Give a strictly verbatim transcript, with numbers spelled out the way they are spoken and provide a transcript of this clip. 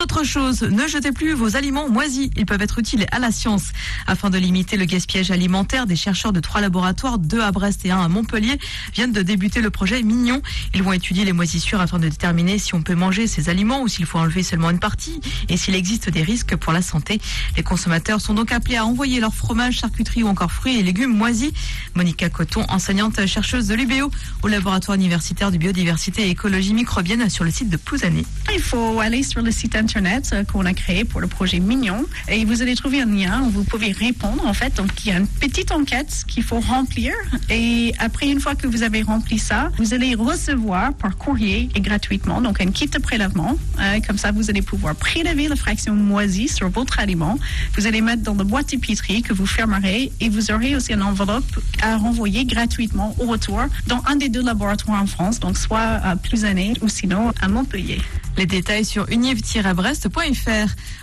Autre chose, ne jetez plus vos aliments moisis. Ils peuvent être utiles à la science. Afin de limiter le gaspillage alimentaire, des chercheurs de trois laboratoires, deux à Brest et un à Montpellier, viennent de débuter le projet Mignon. Ils vont étudier les moisissures afin de déterminer si on peut manger ces aliments ou s'il faut enlever seulement une partie et s'il existe des risques pour la santé. Les consommateurs sont donc appelés à envoyer leur fromage, charcuterie ou encore fruits et légumes moisis. Monica Coton, enseignante chercheuse de l'U B O au laboratoire universitaire de biodiversité et écologie microbienne sur le site de Plouzané. Il faut aller sur le site internet qu'on a créé pour le projet Mignon et vous allez trouver un lien où vous pouvez répondre en fait. Donc il y a une petite enquête qu'il faut remplir et après une fois que vous avez rempli ça, vous allez recevoir par courrier et gratuitement donc un kit de prélèvement. Euh, comme ça vous allez pouvoir prélever la fraction moisie sur votre aliment. Vous allez mettre dans la boîte d'épicerie que vous fermerez et vous aurez aussi une enveloppe à renvoyer gratuitement au retour dans un des deux laboratoires en France, donc soit à Plouzané ou sinon à Montpellier. Les détails sur univ tiret brest point f r.